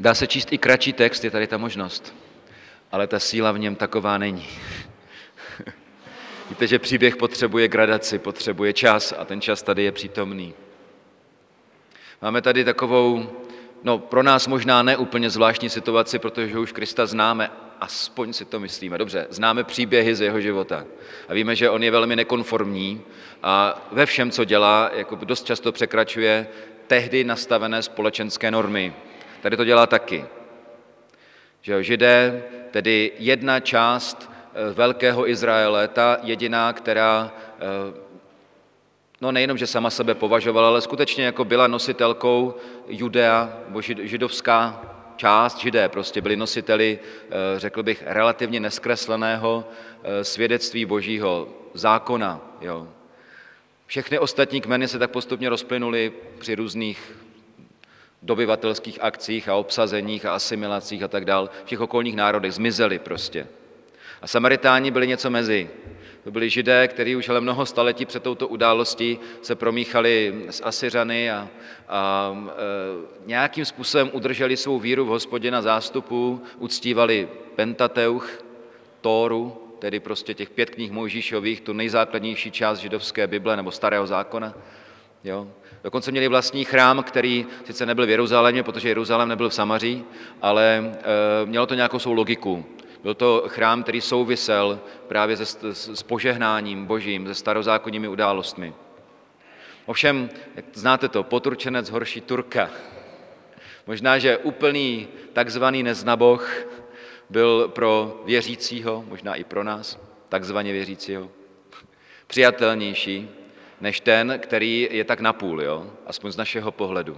Dá se číst i kratší text, je tady ta možnost, ale ta síla v něm taková není. Víte, že příběh potřebuje gradaci, potřebuje čas a ten čas tady je přítomný. Máme tady takovou, pro nás možná ne úplně zvláštní situaci, protože už Krista známe, aspoň si to myslíme. Dobře, známe příběhy z jeho života a víme, že on je velmi nekonformní a ve všem, co dělá, jako dost často překračuje tehdy nastavené společenské normy. Tady to dělá taky. Že Židé, tedy jedna část velkého Izraele, ta jediná, která nejenom, že sama sebe považovala, ale skutečně jako byla nositelkou Judea, nebo židovská část, Židé prostě byli nositeli, řekl bych, relativně neskresleného svědectví Božího zákona. Jo. Všechny ostatní kmeny se tak postupně rozplynuly při různých dobyvatelských akcích a obsazeních a asimilacích a tak dál. V těch okolních národech zmizeli prostě. A Samaritáni byli něco mezi. To byli Židé, kteří už ale mnoho staletí před touto událostí se promíchali s Asyřany a nějakým způsobem udrželi svou víru v Hospodina zástupu, uctívali Pentateuch, Tóru, tedy prostě těch 5 knih Mojžíšových, tu nejzákladnější část židovské Bible nebo Starého zákona. Jo. Dokonce měli vlastní chrám, který sice nebyl v Jeruzalémě, protože Jeruzalém nebyl v Samaří, ale mělo to nějakou svou logiku. Byl to chrám, který souvisel právě s požehnáním Božím, se starozákonními událostmi. Ovšem, jak znáte to, poturčenec horší Turka. Možná, že úplný takzvaný neznaboch byl pro věřícího, možná i pro nás, takzvaně věřícího, přijatelnější než ten, který je tak napůl, jo? Aspoň z našeho pohledu.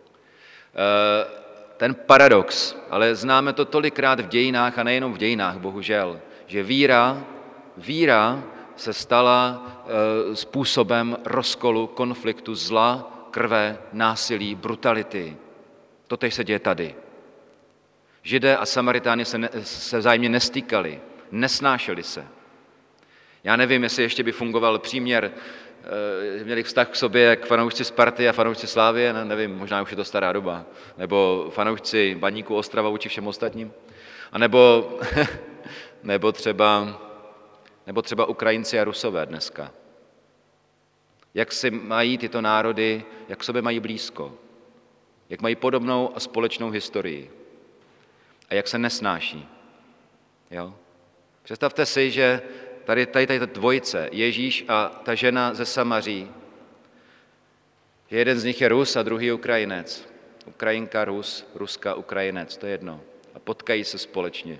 Ten paradox, ale známe to tolikrát v dějinách a nejenom v dějinách, bohužel, že víra se stala způsobem rozkolu, konfliktu, zla, krve, násilí, brutality. Totéž se děje tady. Židé a Samaritáni se vzájemně nestýkali, nesnášeli se. Já nevím, jestli ještě by fungoval příměr, měli vztah k sobě jak fanoušci Sparty a fanoušci Slávie, nevím, možná už je to stará doba, nebo fanoušci Baníku Ostrava vůči všem ostatním, a nebo třeba Ukrajinci a Rusové dneska. Jak si mají tyto národy, jak k sobě mají blízko, jak mají podobnou a společnou historii a jak se nesnáší. Jo? Představte si, že tady ta dvojice, Ježíš a ta žena ze Samaří, jeden z nich je Rus a druhý Ukrajinec. Ukrajinka, Rus, Ruska, Ukrajinec, to je jedno. A potkají se společně.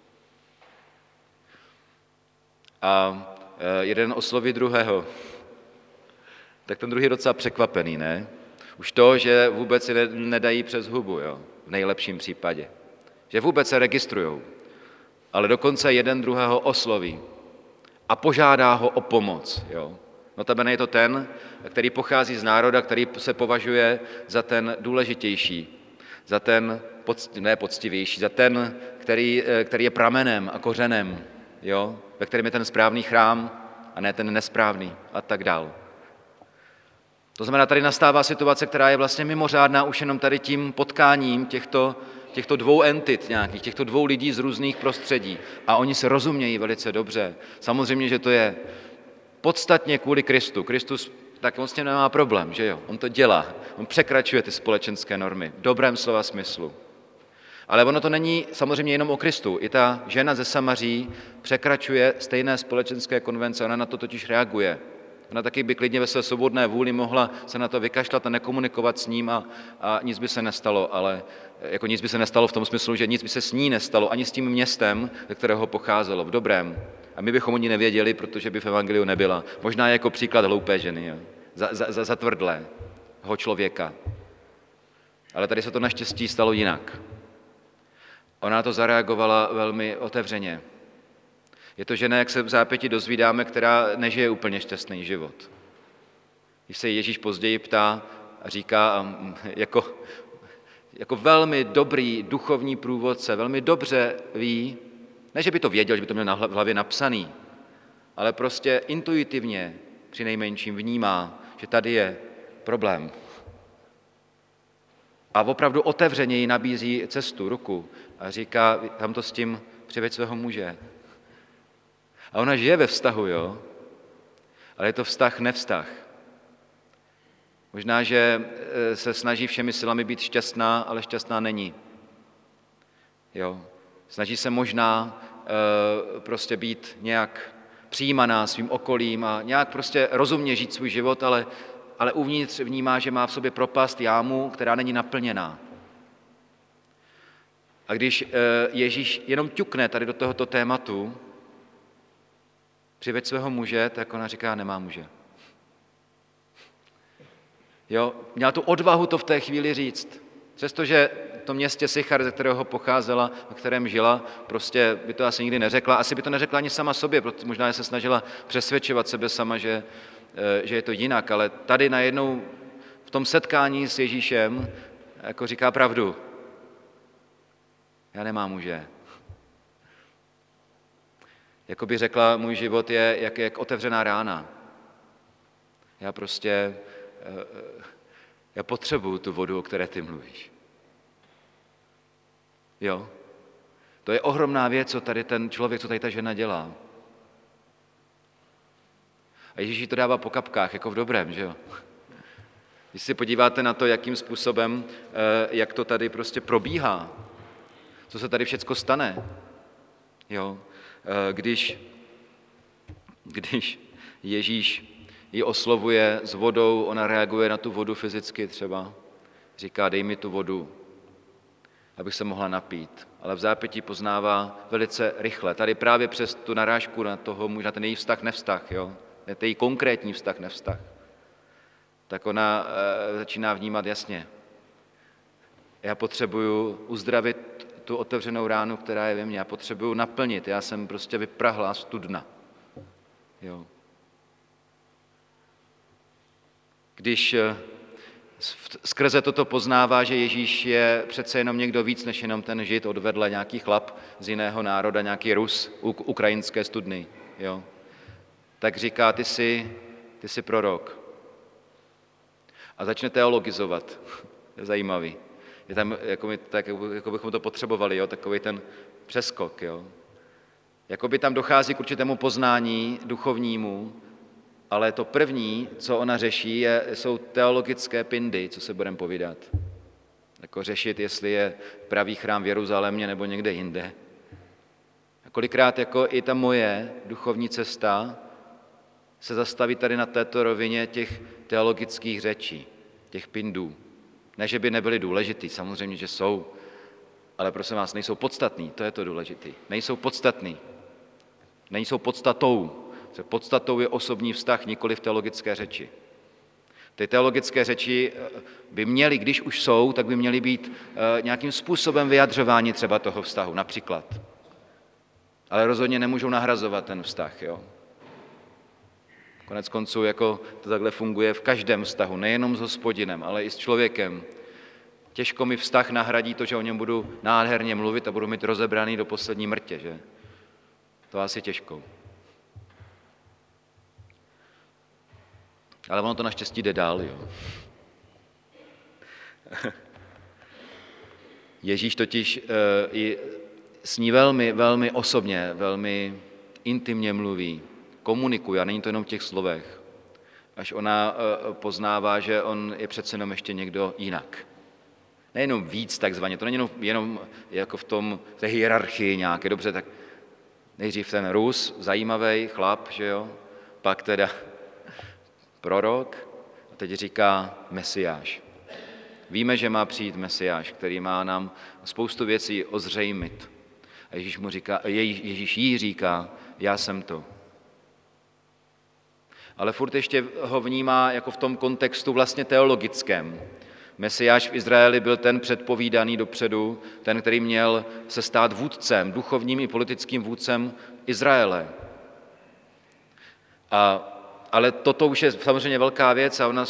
A jeden osloví druhého. Tak ten druhý je docela překvapený, ne? Už to, že vůbec si nedají přes hubu, jo? V nejlepším případě. Že vůbec se registrujou. Ale dokonce jeden druhého osloví a požádá ho o pomoc. Jo. Notabene je to ten, který pochází z národa, který se považuje za ten důležitější, za ten poctivější, za ten, který je pramenem a kořenem, jo, ve kterém je ten správný chrám a ne ten nesprávný a tak dál. To znamená, tady nastává situace, která je vlastně mimořádná už jenom tady tím potkáním těchto dvou entit nějakých, těchto dvou lidí z různých prostředí. A oni se rozumějí velice dobře. Samozřejmě, že to je podstatně kvůli Kristu. Kristus tak moc nemá problém, že jo? On to dělá. On překračuje ty společenské normy v dobrém slova smyslu. Ale ono to není samozřejmě jenom o Kristu. I ta žena ze Samaří překračuje stejné společenské konvence. Ona na to totiž reaguje. Ona taky by klidně ve své svobodné vůli mohla se na to vykašlat a nekomunikovat s ním a nic by se nestalo, ale jako nic by se nestalo v tom smyslu, že nic by se s ní nestalo, ani s tím městem, ze kterého pocházelo, v dobrém. A my bychom o ní nevěděli, protože by v evangeliu nebyla. Možná jako příklad hloupé ženy, jo? Za zatvrdlého člověka. Ale tady se to naštěstí stalo jinak. Ona na to zareagovala velmi otevřeně. Je to žena, jak se v zápěti dozvídáme, která nežije úplně šťastný život. Když se Ježíš později ptá a říká, jako velmi dobrý duchovní průvodce, velmi dobře ví, ne, že by to věděl, že by to měl v hlavě napsaný, ale prostě intuitivně při nejmenším vnímá, že tady je problém. A opravdu otevřeně jí nabízí cestu, ruku a říká, tam to s tím přiveď svého muže. A ona žije ve vztahu, jo, ale je to vztah, nevztah. Možná, že se snaží všemi silami být šťastná, ale šťastná není. Jo. Snaží se možná prostě být nějak přijímaná svým okolím a nějak prostě rozumně žít svůj život, ale uvnitř vnímá, že má v sobě propast, jámu, která není naplněná. A když Ježíš jenom ťukne tady do tohoto tématu, přiveď svého muže, tak ona říká, nemá muže. Jo, měla tu odvahu to v té chvíli říct. Přestože v tom městě Sychar, ze kterého pocházela, ve kterém žila, prostě by to asi nikdy neřekla. Asi by to neřekla ani sama sobě, protože možná se snažila přesvědčovat sebe sama, že je to jinak. Ale tady najednou v tom setkání s Ježíšem jako říká pravdu. Já nemám muže. Jako by řekla, můj život je jak otevřená rána. Já potřebuju tu vodu, o které ty mluvíš. Jo? To je ohromná věc, co tady ten člověk, co tady ta žena dělá. A Ježíš to dává po kapkách, jako v dobrém, že jo? Když si podíváte na to, jakým způsobem, jak to tady prostě probíhá, co se tady všecko stane, jo? Když Ježíš ji oslovuje s vodou, ona reaguje na tu vodu fyzicky třeba. Říká, dej mi tu vodu, abych se mohla napít. Ale v zápětí poznává velice rychle. Tady právě přes tu narážku na ten její vztah, nevztah, jo? Ten její konkrétní vztah, nevztah. Tak ona začíná vnímat jasně. Já potřebuju uzdravit tu otevřenou ránu, která je ve mně. Já potřebuju naplnit. Já jsem prostě vyprahlá studna. Jo. Když skrze toto poznává, že Ježíš je přece jenom někdo víc, než jenom ten Žid odvedle, nějaký chlap z jiného národa, nějaký Rus ukrajinské studny, jo, tak říká, ty jsi prorok. A začne teologizovat. Je zajímavý. Je tam, jako bychom to potřebovali, jo, takový ten přeskok. Jo. Jakoby tam dochází k určitému poznání duchovnímu, ale to první, co ona řeší, jsou teologické pindy, co se budeme povídat. Jako řešit, jestli je pravý chrám v Jeruzalémě nebo někde jinde. A kolikrát jako i ta moje duchovní cesta se zastaví tady na této rovině těch teologických řečí, těch pindů. Ne, že by nebyly důležitý, samozřejmě, že jsou, ale prosím vás, nejsou podstatný, to je to důležitý. Nejsou podstatný, nejsou podstatou. Podstatou je osobní vztah, nikoli v teologické řeči. Ty teologické řeči by měly, když už jsou, tak by měly být nějakým způsobem vyjadřování třeba toho vztahu, například. Ale rozhodně nemůžou nahrazovat ten vztah. Jo? Konec konců, jako to takhle funguje v každém vztahu, nejenom s Hospodinem, ale i s člověkem. Těžko mi vztah nahradí to, že o něm budu nádherně mluvit a budu mít rozebraný do poslední mrtě, že? To asi těžko. Ale ono to naštěstí jde dál, jo. Ježíš totiž s ní velmi, velmi osobně, velmi intimně mluví, komunikuje, a není to jenom v těch slovech, až ona poznává, že on je přece jenom ještě někdo jinak. Nejenom víc takzvaně, to není jenom jako v té hierarchii nějaké, dobře, tak nejdřív ten Rus, zajímavý chlap, že jo, pak teda prorok a teď říká Mesiáš. Víme, že má přijít Mesiáš, který má nám spoustu věcí ozřejmit. A Ježíš jí říká, já jsem to. Ale furt ještě ho vnímá jako v tom kontextu vlastně teologickém. Mesiáš v Izraeli byl ten předpovídaný dopředu, ten, který měl se stát vůdcem, duchovním i politickým vůdcem Izraele. Ale toto už je samozřejmě velká věc a ona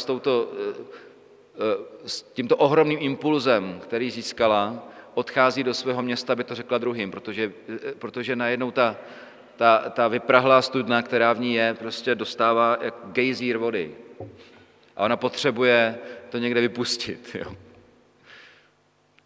s tímto ohromným impulzem, který získala, odchází do svého města, aby to řekla druhým, protože najednou ta vyprahlá studna, která v ní je, prostě dostává jak gejzír vody. A ona potřebuje to někde vypustit. Jo.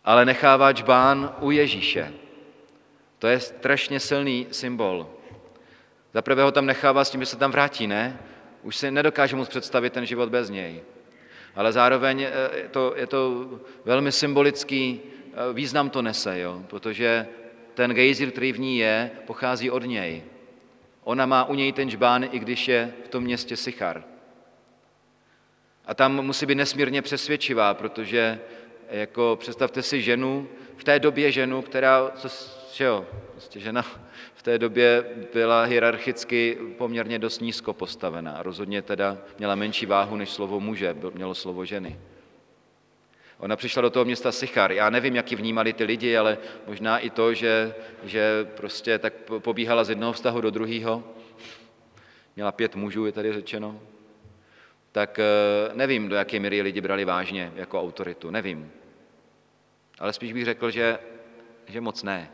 ale nechává džbán u Ježíše. To je strašně silný symbol. Zaprvé ho tam nechává s tím, že se tam vrátí, ne? Už si nedokáže moc představit ten život bez něj. Ale zároveň je to velmi symbolický význam to nese, jo? Protože ten gejzír, který v ní je, pochází od něj. Ona má u něj ten džbán, i když je v tom městě Sychar. A tam musí být nesmírně přesvědčivá, protože jako představte si ženu, v té době ženu, která, prostě žena v té době byla hierarchicky poměrně dost nízko postavená. Rozhodně teda měla menší váhu než slovo muže, mělo slovo ženy. Ona přišla do toho města Sychar. Já nevím, jak ji vnímali ty lidi, ale možná i to, že prostě tak pobíhala z jednoho vztahu do druhého. Měla 5 mužů, je tady řečeno. Tak nevím, do jaké míry lidi brali vážně jako autoritu, nevím. Ale spíš bych řekl, že moc ne.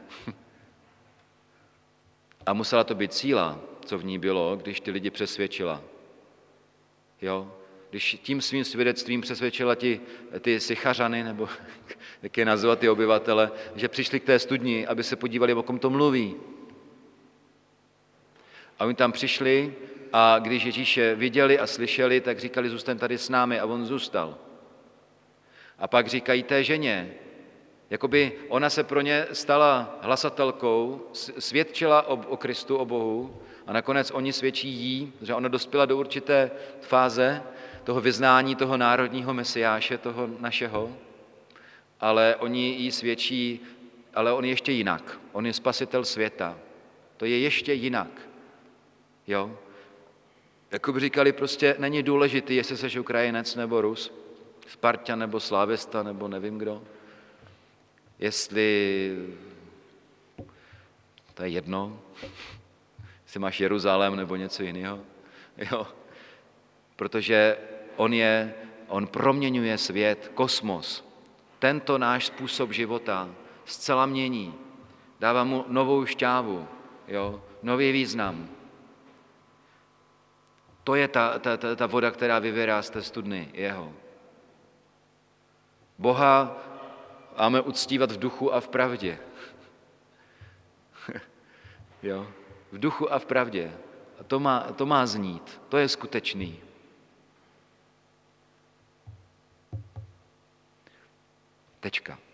A musela to být síla, co v ní bylo, když ty lidi přesvědčila. Jo? Když tím svým svědectvím přesvědčila ty Sychařany, nebo jak je nazvat ty obyvatele, že přišli k té studni, aby se podívali, o kom to mluví. A oni tam přišli a když Ježíše viděli a slyšeli, tak říkali, zůstaň tady s námi, a on zůstal. A pak říkají té ženě, jakoby ona se pro ně stala hlasatelkou, svědčila o Kristu, o Bohu, a nakonec oni svědčí jí, že ona dospěla do určité fáze toho vyznání toho národního mesiáše, toho našeho, ale oni jí svědčí, ale on je ještě jinak. On je spasitel světa. To je ještě jinak. Jo? Jako by říkali, prostě není důležitý, jestli jsi Ukrajinec nebo Rus, Spartan nebo Slávista nebo nevím kdo. Jestli to je jedno, jestli máš Jeruzalém nebo něco jiného. Jo? Protože on proměňuje svět, kosmos. Tento náš způsob života zcela mění. Dává mu novou šťávu, jo? Nový význam. To je ta voda, která vyvěrá z té studny jeho. Boha máme uctívat v duchu a v pravdě. Jo? V duchu a v pravdě. A to má znít. To je skutečný. Tečka.